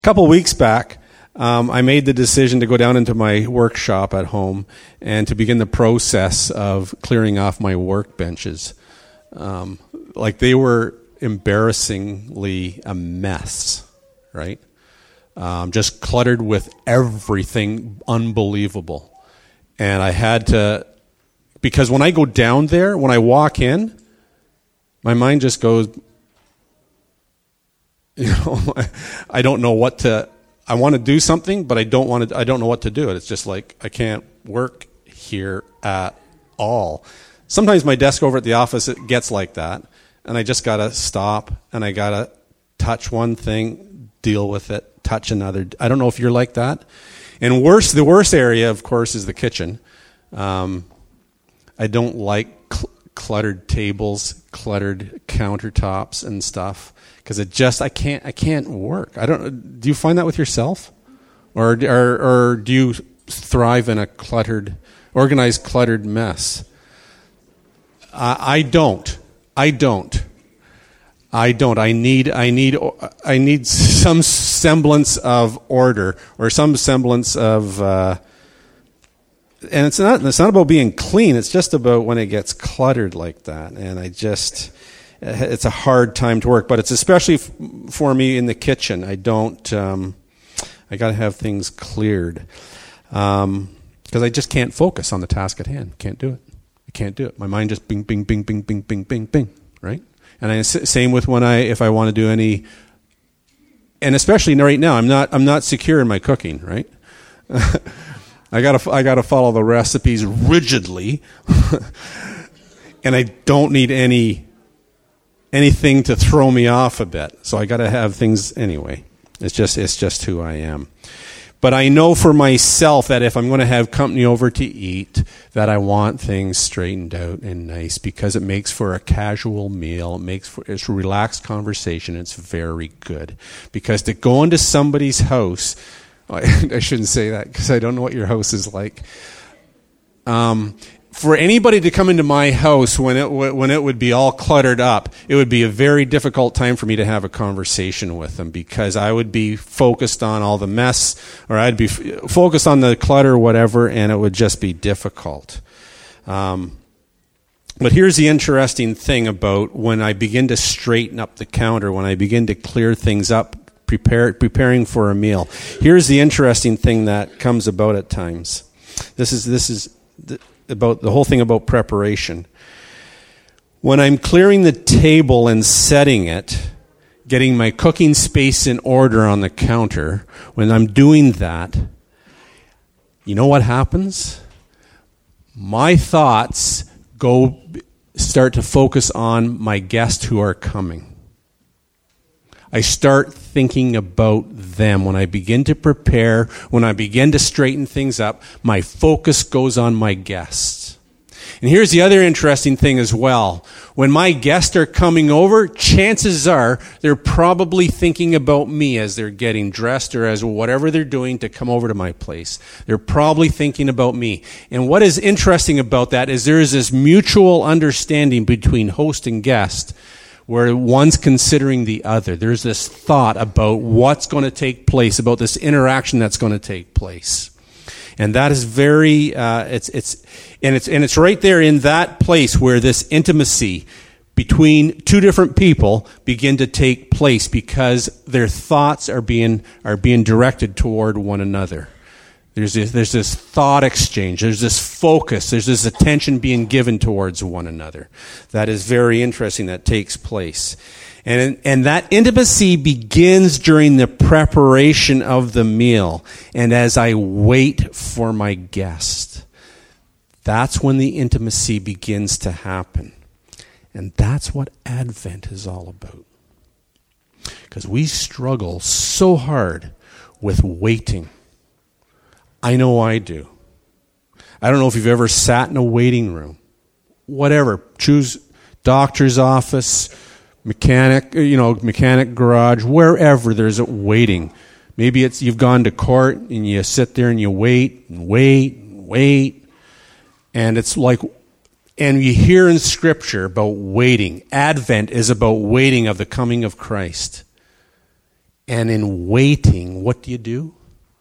A couple weeks back, I made the decision to go down into my workshop at home and to begin the process of clearing off my workbenches. Like they were embarrassingly a mess, right? Just cluttered with everything unbelievable. And I had to, because when I go down there, when I walk in, my mind just goes, I don't know what to, I want to do something, but I don't know what to do. It's just like, I can't work here at all. Sometimes my desk over at the office, it gets like that. And I just got to stop and I got to touch one thing, deal with it, touch another. I don't know if you're like that. And the worst area, of course, is the kitchen. I don't like cluttered tables, cluttered countertops and stuff, because I can't work. Do you find that with yourself? Or do you thrive in a organized cluttered mess? I don't. I need some semblance of order or some semblance of, and it's not about being clean. It's just about when it gets cluttered like that. And it's a hard time to work, but it's especially for me in the kitchen. I got to have things cleared. Because I just can't focus on the task at hand. Can't do it. My mind just bing, bing, bing, bing, bing, bing, bing, bing, right? And same with if I want to do any, and especially right now, I'm not secure in my cooking, right? I gotta follow the recipes rigidly, and I don't need anything to throw me off a bit. So I gotta have things anyway. It's just who I am. But I know for myself that if I'm going to have company over to eat, that I want things straightened out and nice, because it makes for a casual meal. It's a relaxed conversation. It's very good. Because to go into somebody's house, I shouldn't say that because I don't know what your house is like. For anybody to come into my house when it would be all cluttered up, it would be a very difficult time for me to have a conversation with them, because I would be focused on all the mess, or I'd be focused on the clutter, whatever, and it would just be difficult. But here's the interesting thing about when I begin to straighten up the counter, when I begin to clear things up, preparing for a meal. Here's the interesting thing that comes about at times. This is about the whole thing about preparation. When I'm clearing the table and setting it, getting my cooking space in order on the counter, when I'm doing that, you know what happens? My thoughts start to focus on my guests who are coming. I start thinking about them. When I begin to prepare, when I begin to straighten things up, my focus goes on my guests. And here's the other interesting thing as well. When my guests are coming over, chances are they're probably thinking about me as they're getting dressed or as whatever they're doing to come over to my place. They're probably thinking about me. And what is interesting about that is there is this mutual understanding between host and guest, where one's considering the other. There's this thought about what's going to take place, about this interaction that's going to take place. And that is very, it's right there in that place where this intimacy between two different people begin to take place, because their thoughts are being directed toward one another. There's this thought exchange. There's this focus. There's this attention being given towards one another. That is very interesting. That takes place. And that intimacy begins during the preparation of the meal. And as I wait for my guest, that's when the intimacy begins to happen. And that's what Advent is all about. Because we struggle so hard with waiting. I know I do. I don't know if you've ever sat in a waiting room. Whatever. Choose doctor's office, mechanic garage, wherever there's a waiting. Maybe you've gone to court and you sit there and you wait and wait and wait. And it's like, and you hear in Scripture about waiting. Advent is about waiting of the coming of Christ. And in waiting, what do?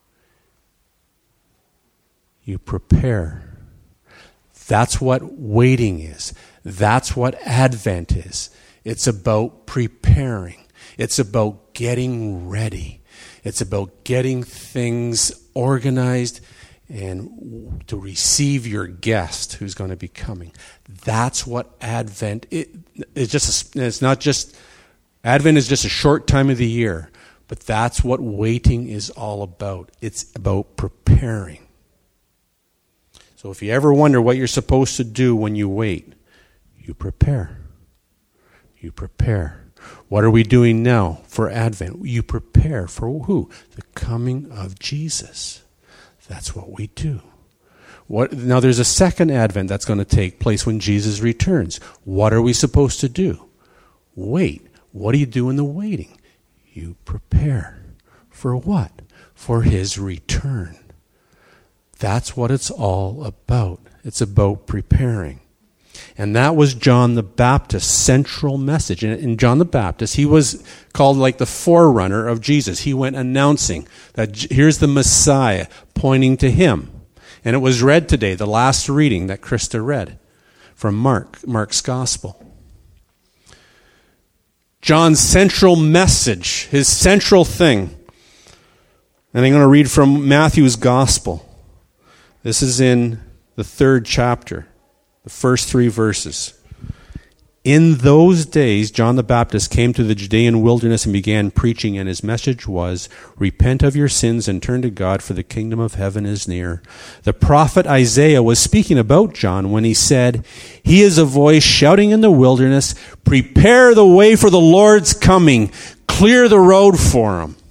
You prepare. That's what waiting is. That's what Advent is. It's about preparing. It's about getting ready. It's about getting things organized and to receive your guest who's going to be coming. That's what Advent is. It's not just, Advent is just a short time of the year, but that's what waiting is all about. It's about preparing. So if you ever wonder what you're supposed to do when you wait, you prepare. You prepare. What are we doing now for Advent? You prepare for who? The coming of Jesus. That's what we do. Now there's a second Advent that's going to take place when Jesus returns. What are we supposed to do? Wait. What do you do in the waiting? You prepare. For what? For his return. That's what it's all about. It's about preparing. And that was John the Baptist's central message. And in John the Baptist, he was called like the forerunner of Jesus. He went announcing that here's the Messiah, pointing to him. And it was read today, the last reading that Krista read from Mark's Gospel. John's central message, his central thing. And I'm going to read from Matthew's Gospel. This is in the 3rd chapter, the first 3 verses. In those days, John the Baptist came to the Judean wilderness and began preaching, and his message was, repent of your sins and turn to God, for the kingdom of heaven is near. The prophet Isaiah was speaking about John when he said, he is a voice shouting in the wilderness, prepare the way for the Lord's coming, clear the road for him.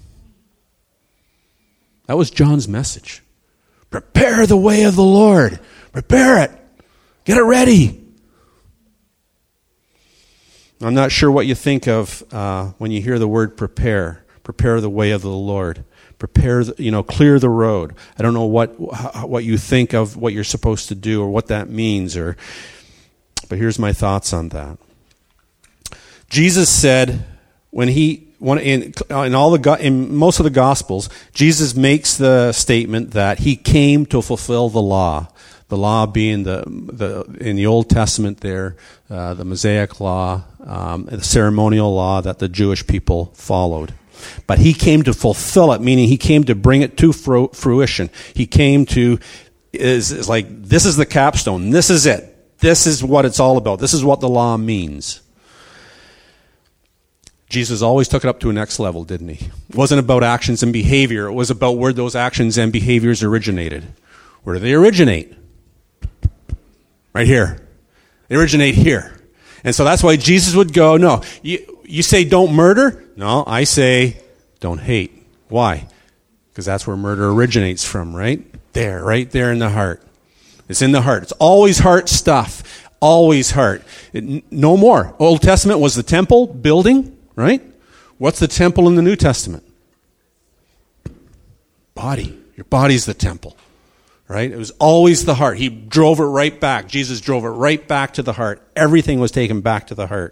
That was John's message. Prepare the way of the Lord. Prepare it. Get it ready. I'm not sure what you think of when you hear the word prepare. Prepare the way of the Lord. Prepare, clear the road. I don't know what you think of what you're supposed to do or what that means. But here's my thoughts on that. Jesus said in most of the Gospels, Jesus makes the statement that he came to fulfill the law. The law being in the Old Testament there, the Mosaic law, the ceremonial law that the Jewish people followed. But he came to fulfill it, meaning he came to bring it to fruition. He came to, is like, this is the capstone. This is it. This is what it's all about. This is what the law means. Jesus always took it up to a next level, didn't he? It wasn't about actions and behavior. It was about where those actions and behaviors originated. Where do they originate? Right here. They originate here. And so that's why Jesus would go, no, you say don't murder? No, I say don't hate. Why? Because that's where murder originates from, right? Right there in the heart. It's in the heart. It's always heart stuff. Always heart. No more. Old Testament was the temple building, right? What's the temple in the New Testament? Body. Your body's the temple. Right? It was always the heart. He drove it right back. Jesus drove it right back to the heart. Everything was taken back to the heart.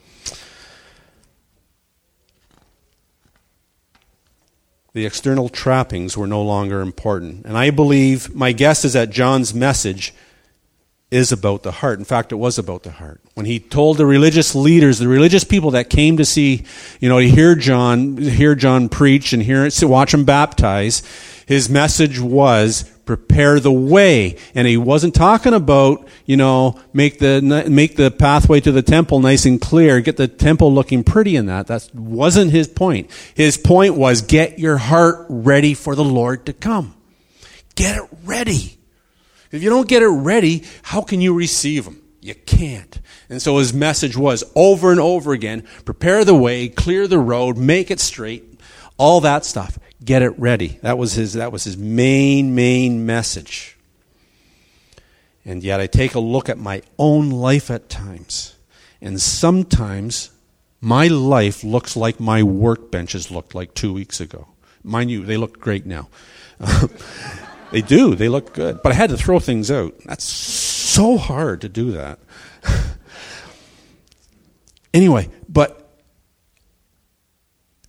The external trappings were no longer important. And I believe, my guess is that John's message is about the heart. In fact, it was about the heart. When he told the religious leaders, the religious people that came to see, to hear John preach and watch him baptize, his message was, prepare the way. And he wasn't talking about, make the pathway to the temple nice and clear, get the temple looking pretty in that. That wasn't his point. His point was, get your heart ready for the Lord to come. Get it ready. If you don't get it ready, how can you receive him? You can't. And so his message was over and over again, prepare the way, clear the road, make it straight, all that stuff. Get it ready. That was his main message. And yet I take a look at my own life at times. And sometimes my life looks like my workbenches looked like 2 weeks ago. Mind you, they look great now. They do. They look good. But I had to throw things out. That's so hard to do that. Anyway, but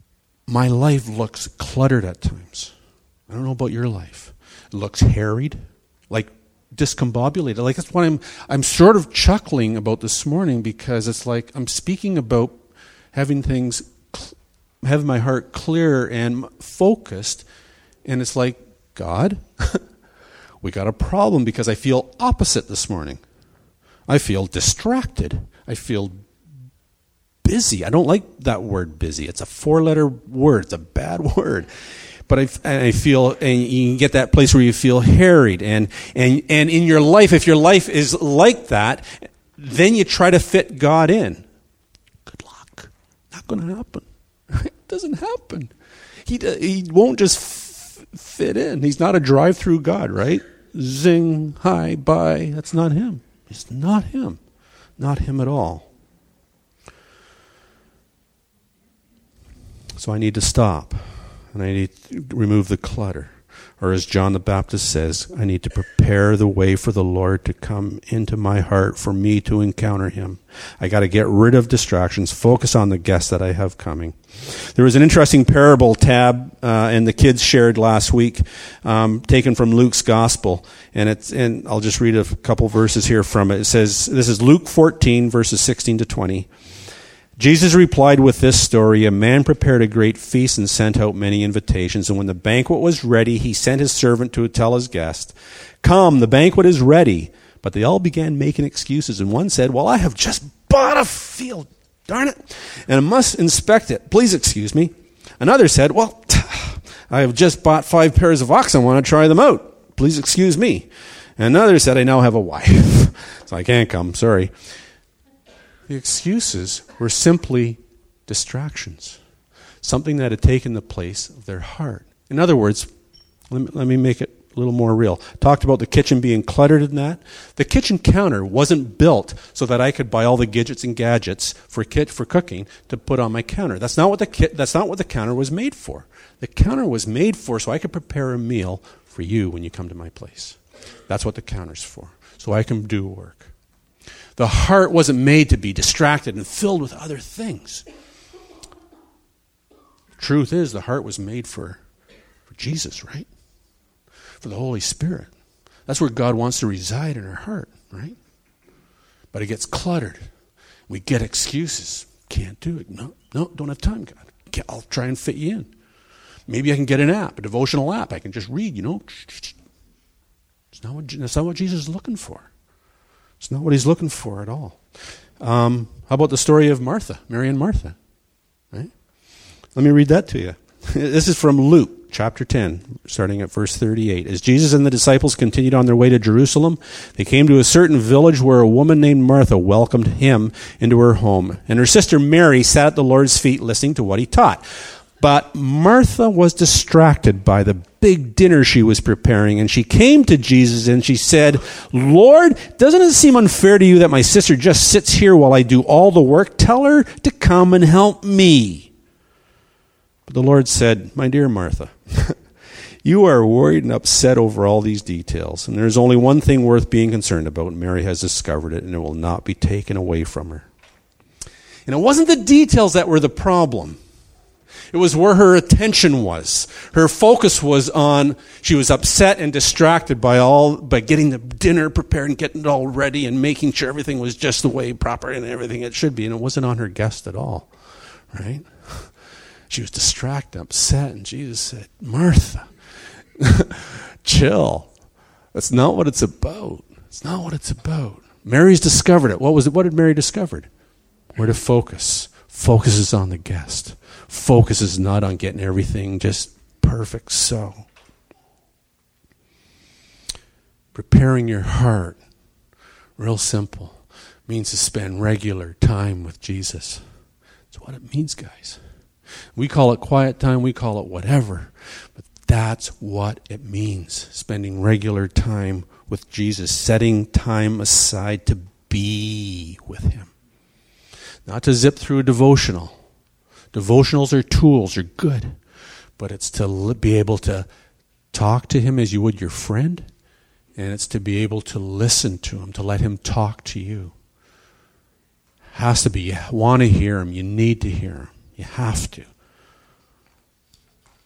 my life looks cluttered at times. I don't know about your life. It looks harried, like discombobulated. Like that's what I'm sort of chuckling about this morning, because it's like I'm speaking about having things, having my heart clear and focused, and it's like, God, we got a problem, because I feel opposite this morning. I feel distracted. I feel busy. I don't like that word busy. It's a 4-letter word. It's a bad word. But I feel, and you can get that place where you feel harried. And in your life, if your life is like that, then you try to fit God in. Good luck. Not going to happen. It doesn't happen. He won't just fit in. He's not a drive-through God, right? Zing, hi, bye. That's not him. It's not him. Not him at all. So I need to stop, and I need to remove the clutter. Or as John the Baptist says, I need to prepare the way for the Lord to come into my heart for me to encounter him. I got to get rid of distractions, focus on the guest that I have coming. There was an interesting parable tab, and the kids shared last week, taken from Luke's Gospel, and I'll just read a couple verses here from it. It says, this is Luke 14, verses 16 to 20. Jesus replied with this story, a man prepared a great feast and sent out many invitations. And when the banquet was ready, he sent his servant to tell his guest, come, the banquet is ready. But they all began making excuses. And one said, well, I have just bought a field, darn it, and I must inspect it. Please excuse me. Another said, well, I have just bought 5 pairs of oxen. I want to try them out. Please excuse me. And another said, I now have a wife, so I can't come, sorry. The excuses were simply distractions, something that had taken the place of their heart. In other words, let me make it a little more real. Talked about the kitchen being cluttered in that. The kitchen counter wasn't built so that I could buy all the gadgets and gadgets for cooking to put on my counter. That's not what the counter was made for. The counter was made for so I could prepare a meal for you when you come to my place. That's what the counter's for, so I can do work. The heart wasn't made to be distracted and filled with other things. Truth is, the heart was made for Jesus, right? For the Holy Spirit. That's where God wants to reside in our heart, right? But it gets cluttered. We get excuses. Can't do it. No, don't have time, God. I'll try and fit you in. Maybe I can get an app, a devotional app. I can just read, That's not what Jesus is looking for. It's not what he's looking for at all. How about the story of Martha, Mary and Martha? Right? Let me read that to you. This is from Luke chapter 10, starting at verse 38. As Jesus and the disciples continued on their way to Jerusalem, they came to a certain village where a woman named Martha welcomed him into her home. And her sister Mary sat at the Lord's feet listening to what he taught. But Martha was distracted by the big dinner she was preparing, and she came to Jesus and she said, Lord, doesn't it seem unfair to you that my sister just sits here while I do all the work? Tell her to come and help me. But the Lord said, my dear Martha, you are worried and upset over all these details, and there's only one thing worth being concerned about, and Mary has discovered it, and it will not be taken away from her. And it wasn't the details that were the problem. It was where her attention was. Her focus was on, she was upset and distracted by getting the dinner prepared and getting it all ready and making sure everything was just the way proper and everything it should be. And it wasn't on her guest at all, right? She was distracted, upset, and Jesus said, Martha, chill. That's not what it's about. It's not what it's about. Mary's discovered it. What did Mary discover? Where to focus. Focus is on the guest. Focus is not on getting everything just perfect. So, preparing your heart, real simple, means to spend regular time with Jesus. That's what it means, guys. We call it quiet time, we call it whatever, but that's what it means, spending regular time with Jesus, setting time aside to be with him. Not to zip through a devotional. Devotionals are tools, are good, but it's to be able to talk to him as you would your friend, and it's to be able to listen to him, to let him talk to you. Has to be. You want to hear him. You need to hear him. You have to.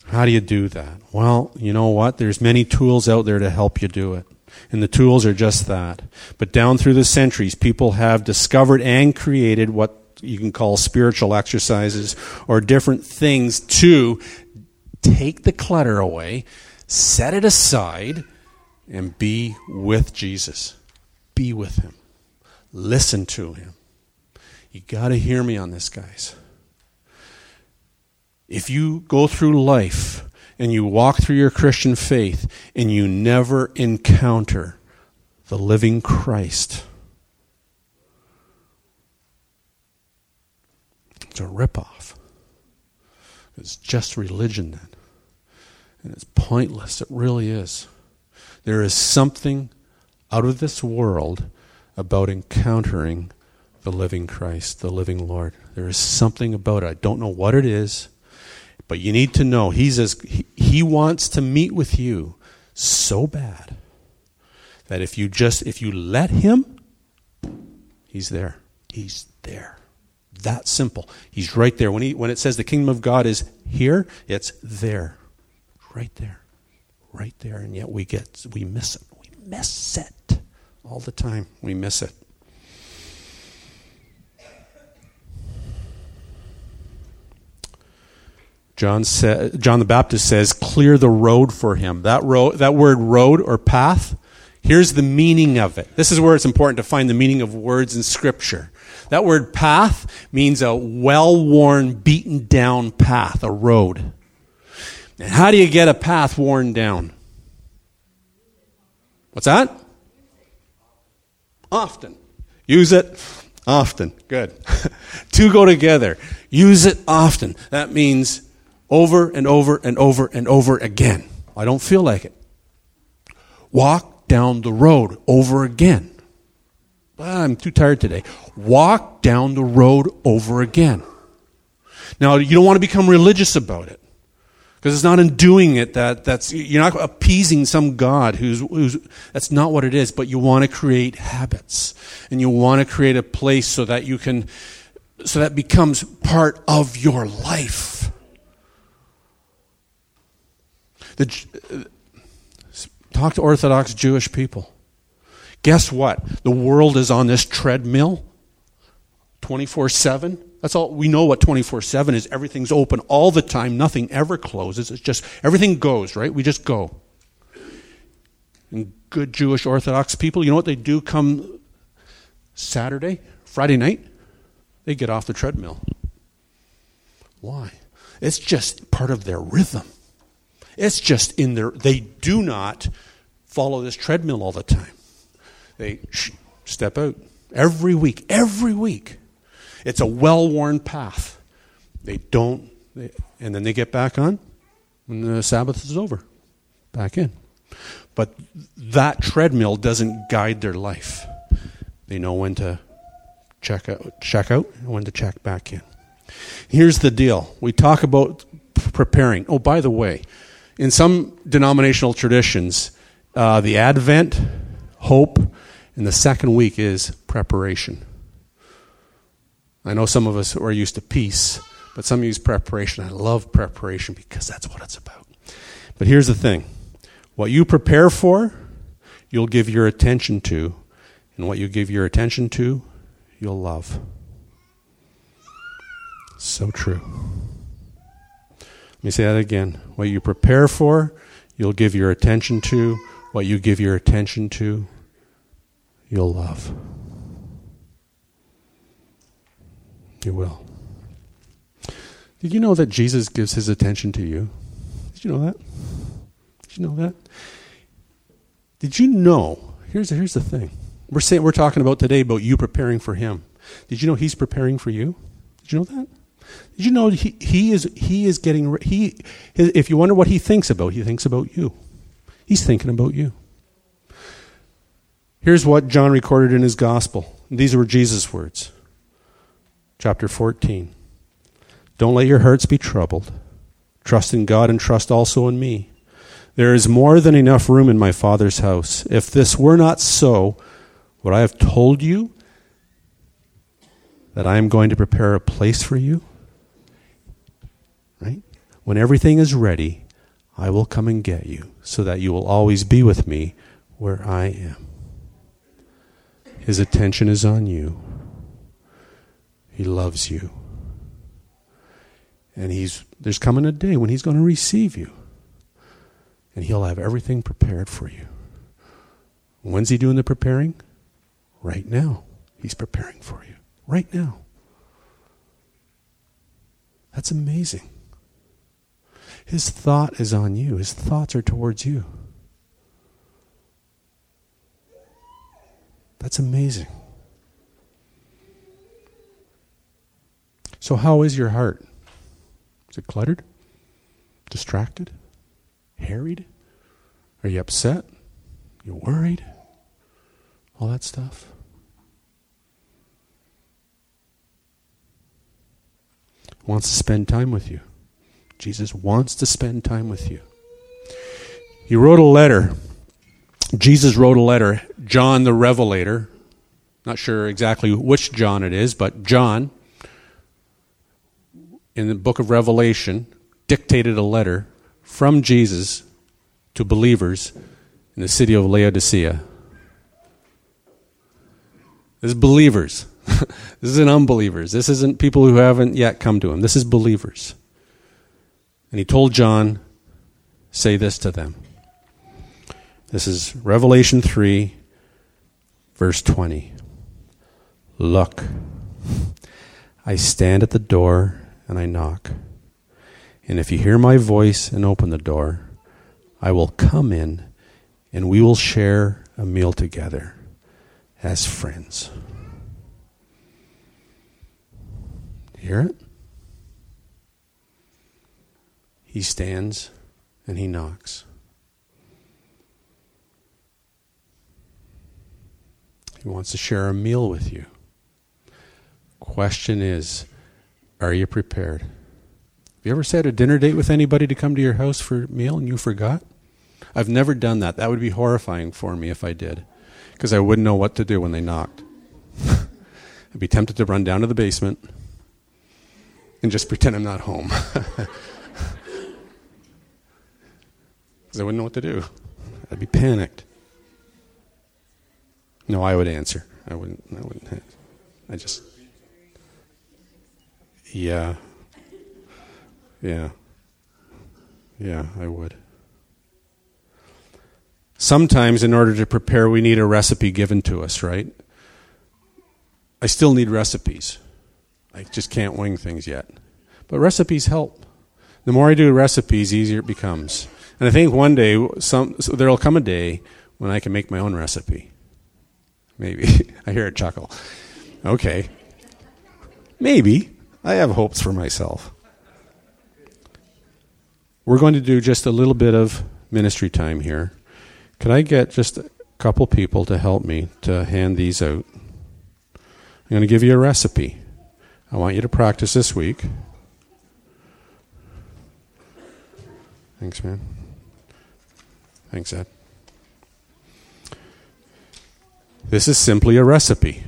How do you do that? Well, you know what? There's many tools out there to help you do it. And the tools are just that. But down through the centuries, people have discovered and created what you can call spiritual exercises or different things to take the clutter away, set it aside, and be with Jesus. Be with him. Listen to him. You got to hear me on this, guys. If you go through life and you walk through your Christian faith and you never encounter the living Christ, it's a ripoff. It's just religion then. And it's pointless. It really is. There is something out of this world about encountering the living Christ, the living Lord. There is something about it. I don't know what it is, but you need to know he wants to meet with you so bad that if you let him, he's there. He's there. That simple. He's right there. When it says the kingdom of God is here, it's there. Right there. Right there. And yet we miss it. We miss it all the time. We miss it. John the Baptist says, clear the road for him. That word road or path, here's the meaning of it. This is where it's important to find the meaning of words in Scripture. That word path means a well-worn, beaten-down path, a road. And how do you get a path worn down? What's that? Often. Use it often. Good. Two go together. Use it often. That means over and over and over and over again. I don't feel like it. Walk down the road over again. I'm too tired today. Walk down the road over again. Now, you don't want to become religious about it. Because it's not in doing it that's you're not appeasing some God who's that's not what it is, but you want to create habits. And you want to create a place so that becomes part of your life. Talk to Orthodox Jewish people. Guess what? The world is on this treadmill 24/7. That's all we know what 24/7 is. Everything's open all the time. Nothing ever closes. It's just everything goes, right? We just go. And good Jewish Orthodox people, you know what they do come Friday night? They get off the treadmill. Why? It's just part of their rhythm. It's just they do not follow this treadmill all the time. They step out every week. It's a well-worn path. And then they get back on when the Sabbath is over. Back in. But that treadmill doesn't guide their life. They know when to check out and when to check back in. Here's the deal. We talk about preparing. Oh, by the way, in some denominational traditions, the Advent, hope, and the second week is preparation. I know some of us are used to peace, but some use preparation. I love preparation because that's what it's about. But here's the thing. What you prepare for, you'll give your attention to. And what you give your attention to, you'll love. So true. Let me say that again. What you prepare for, you'll give your attention to. What you give your attention to, you'll love. You will. Did you know that Jesus gives his attention to you? Did you know that? Did you know that? Did you know? Here's the thing. We're talking about today about you preparing for him. Did you know he's preparing for you? Did you know that? Did you know he is getting if you wonder what he thinks about you. He's thinking about you. Here's what John recorded in his gospel. These were Jesus' words. Chapter 14. Don't let your hearts be troubled. Trust in God and trust also in me. There is more than enough room in my Father's house. If this were not so, would I have told you that I am going to prepare a place for you? Right? When everything is ready, I will come and get you so that you will always be with me where I am. His attention is on you. He loves you. And there's coming a day when he's going to receive you. And he'll have everything prepared for you. When's he doing the preparing? Right now. He's preparing for you. Right now. That's amazing. His thought is on you. His thoughts are towards you. That's amazing. So how is your heart? Is it cluttered? Distracted? Harried? Are you upset? You worried? All that stuff? Wants to spend time with you. Jesus wants to spend time with you. He wrote a letter. Jesus wrote a letter. John the Revelator, not sure exactly which John it is, but John, in the book of Revelation, dictated a letter from Jesus to believers in the city of Laodicea. This is believers. This isn't unbelievers. This isn't people who haven't yet come to him. This is believers. And he told John, say this to them. This is Revelation 3, verse 20. Look, I stand at the door and I knock. And if you hear my voice and open the door, I will come in and we will share a meal together as friends. You hear it? He stands and he knocks. He wants to share a meal with you. Question is, are you prepared? Have you ever set a dinner date with anybody to come to your house for a meal and you forgot? I've never done that. That would be horrifying for me if I did, because I wouldn't know what to do when they knocked. I'd be tempted to run down to the basement and just pretend I'm not home. Because I wouldn't know what to do. I'd be panicked. No, I would answer. I wouldn't. I just. Yeah, I would. Sometimes in order to prepare, we need a recipe given to us, right? I still need recipes. I just can't wing things yet. But recipes help. The more I do recipes, the easier it becomes. And I think one day, there'll come a day when I can make my own recipe. Maybe. I hear a chuckle. Okay. Maybe. I have hopes for myself. We're going to do just a little bit of ministry time here. Could I get just a couple people to help me to hand these out? I'm going to give you a recipe. I want you to practice this week. Thanks, man. Thanks, Ed. This is simply a recipe.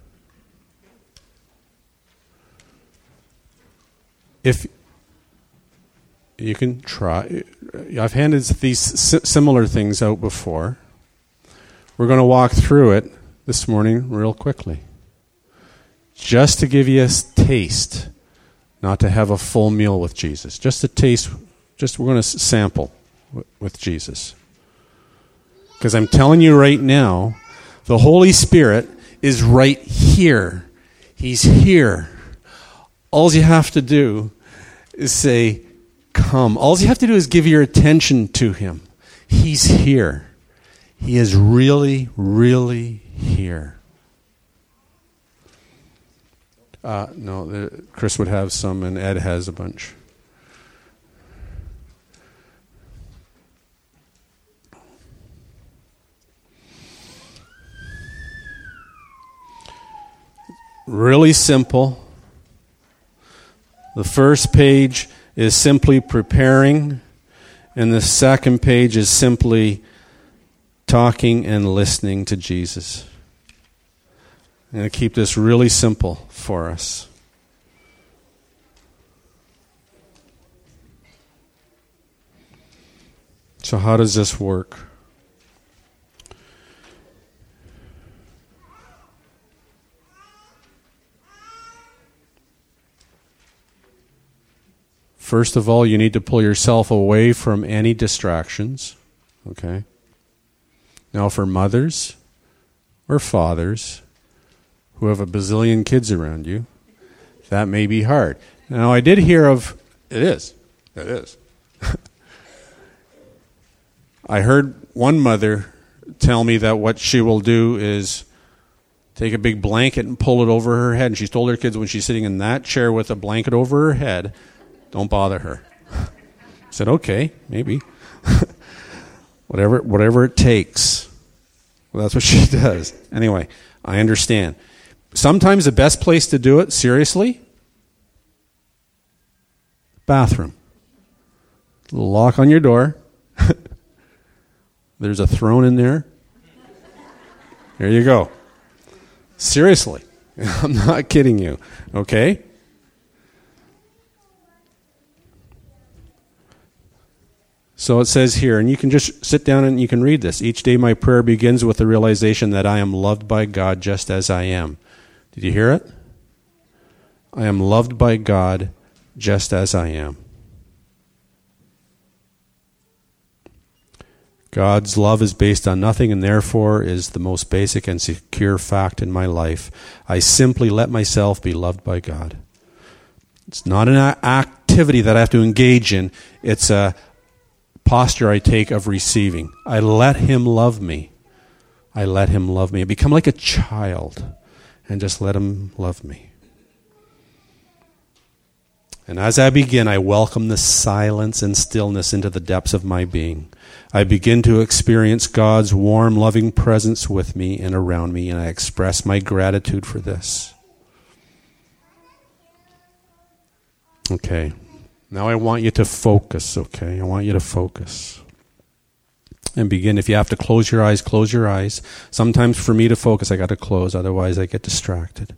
If you can try, I've handed these similar things out before. We're going to walk through it this morning real quickly. Just to give you a taste, not to have a full meal with Jesus. Just a taste, we're going to sample with Jesus. Because I'm telling you right now, the Holy Spirit is right here. He's here. All you have to do is say, come. All you have to do is give your attention to him. He's here. He is really, really here. No, Chris would have some, and Ed has a bunch. Really simple. The first page is simply preparing, and the second page is simply talking and listening to Jesus. I'm going to keep this really simple for us. So how does this work? First of all, you need to pull yourself away from any distractions. Okay? Now, for mothers or fathers who have a bazillion kids around you, that may be hard. Now, I did hear of... It is. I heard one mother tell me that what she will do is take a big blanket and pull it over her head. And she's told her kids when she's sitting in that chair with a blanket over her head, don't bother her. I said, okay, maybe. whatever it takes. Well, that's what she does. Anyway, I understand. Sometimes the best place to do it, seriously, bathroom. A little lock on your door. There's a throne in there. There you go. Seriously. I'm not kidding you. Okay? So it says here, and you can just sit down and you can read this. Each day my prayer begins with the realization that I am loved by God just as I am. Did you hear it? I am loved by God just as I am. God's love is based on nothing and therefore is the most basic and secure fact in my life. I simply let myself be loved by God. It's not an activity that I have to engage in. It's a posture I take of receiving. I let Him love me. I let Him love me. I become like a child and just let Him love me. And as I begin, I welcome the silence and stillness into the depths of my being. I begin to experience God's warm, loving presence with me and around me, and I express my gratitude for this. Okay. Now I want you to focus, okay? I want you to focus. And begin. If you have to close your eyes, close your eyes. Sometimes for me to focus, I got to close, otherwise I get distracted.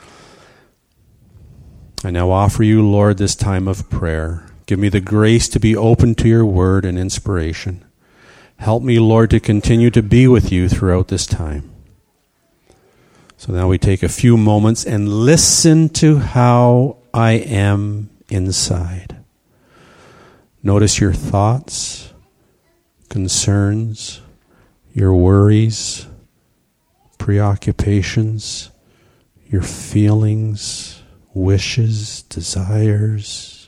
I now offer you, Lord, this time of prayer. Give me the grace to be open to your word and inspiration. Help me, Lord, to continue to be with you throughout this time. So now we take a few moments and listen to how I am inside. Notice your thoughts, concerns, your worries, preoccupations, your feelings, wishes, desires.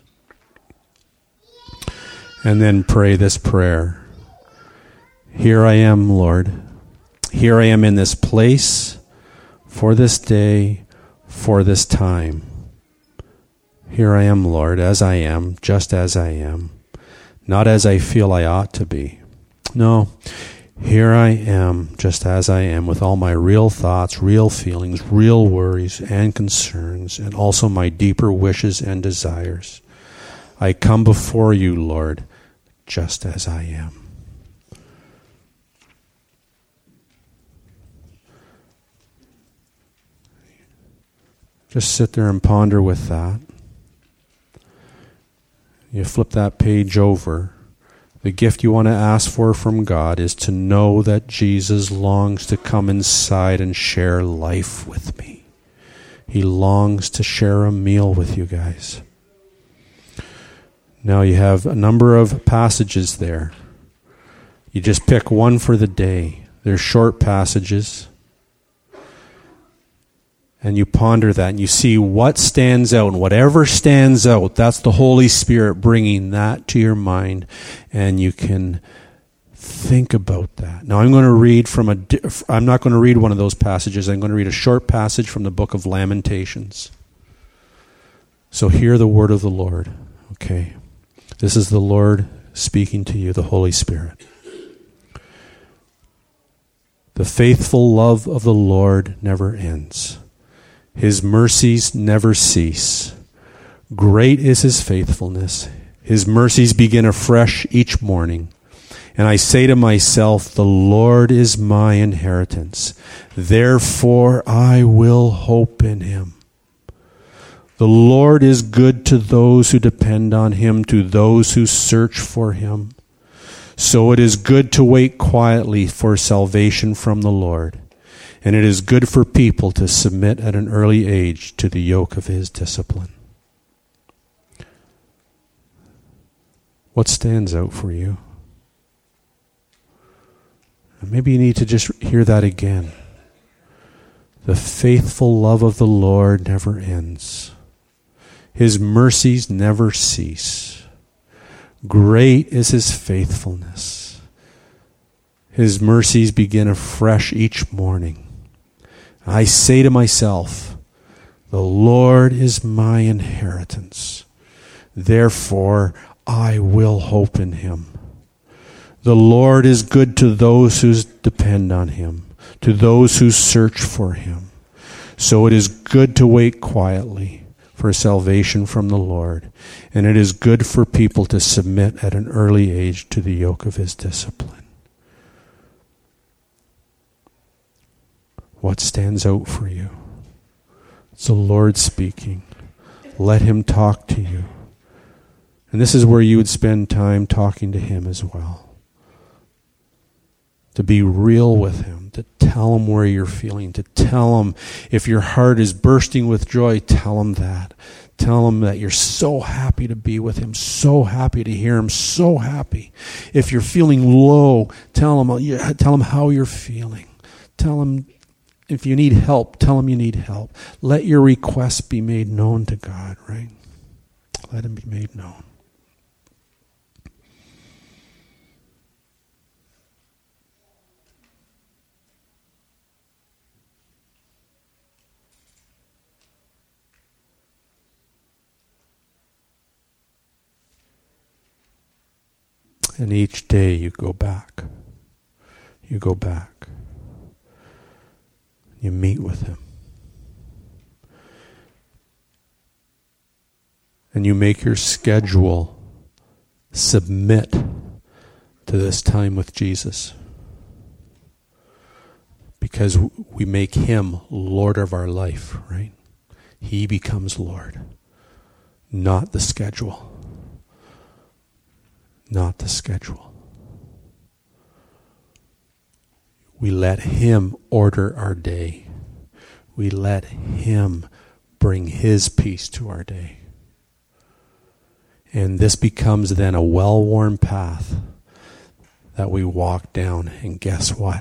And then pray this prayer. Here I am, Lord. Here I am in this place, for this day, for this time. Here I am, Lord, as I am, just as I am, not as I feel I ought to be. No, here I am, just as I am, with all my real thoughts, real feelings, real worries and concerns, and also my deeper wishes and desires. I come before you, Lord, just as I am. Just sit there and ponder with that. You flip that page over. The gift you want to ask for from God is to know that Jesus longs to come inside and share life with me. He longs to share a meal with you guys. Now you have a number of passages there. You just pick one for the day. They're short passages. And you ponder that and you see what stands out. And whatever stands out, that's the Holy Spirit bringing that to your mind. And you can think about that. Now I'm going to read I'm not going to read one of those passages. I'm going to read a short passage from the book of Lamentations. So hear the word of the Lord. Okay. This is the Lord speaking to you, the Holy Spirit. The faithful love of the Lord never ends. His mercies never cease. Great is His faithfulness. His mercies begin afresh each morning. And I say to myself, the Lord is my inheritance. Therefore I will hope in Him. The Lord is good to those who depend on Him, to those who search for Him. So it is good to wait quietly for salvation from the Lord, and it is good for people to submit at an early age to the yoke of his discipline. What stands out for you? And maybe you need to just hear that again. The faithful love of the Lord never ends. His mercies never cease. Great is his faithfulness. His mercies begin afresh each morning. I say to myself, the Lord is my inheritance. Therefore, I will hope in him. The Lord is good to those who depend on him, to those who search for him. So it is good to wait quietly for salvation from the Lord, and it is good for people to submit at an early age to the yoke of his discipline. What stands out for you? It's the Lord speaking. Let him talk to you. And this is where you would spend time talking to him as well. To be real with him, to tell him where you're feeling, to tell him if your heart is bursting with joy, tell him that. Tell him that you're so happy to be with him, so happy to hear him, so happy. If you're feeling low, tell him how you're feeling. Tell him if you need help, tell him you need help. Let your requests be made known to God, right? Let them be made known. And each day you go back. You go back. You meet with him. And you make your schedule submit to this time with Jesus. Because we make him Lord of our life, right? He becomes Lord, not the schedule. Not the schedule. We let him order our day. We let him bring his peace to our day. And this becomes then a well-worn path that we walk down. And guess what?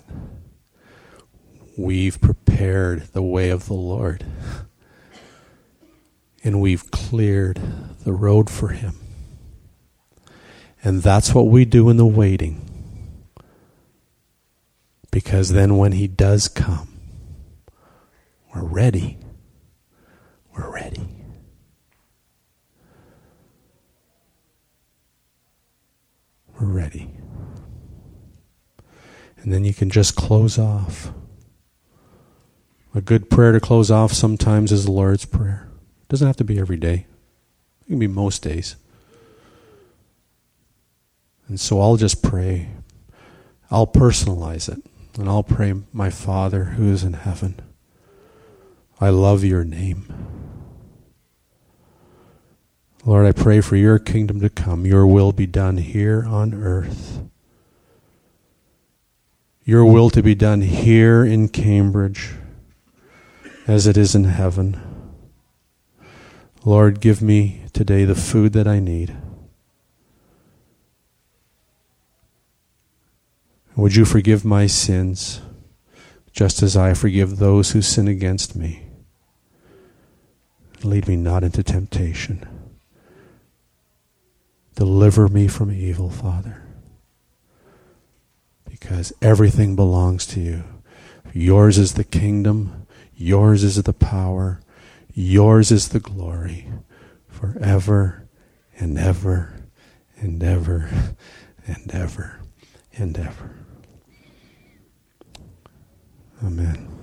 We've prepared the way of the Lord. And we've cleared the road for him. And that's what we do in the waiting. Because then when he does come, we're ready. We're ready. We're ready. And then you can just close off. A good prayer to close off sometimes is the Lord's Prayer. It doesn't have to be every day. It can be most days. And so I'll just pray. I'll personalize it. And I'll pray, my Father who is in heaven, I love your name. Lord, I pray for your kingdom to come. Your will be done here on earth. Your will to be done here in Cambridge as it is in heaven. Lord, give me today the food that I need. Would you forgive my sins, just as I forgive those who sin against me? Lead me not into temptation. Deliver me from evil, Father, because everything belongs to you. Yours is the kingdom, yours is the power, yours is the glory, forever and ever and ever and ever and ever. Amen.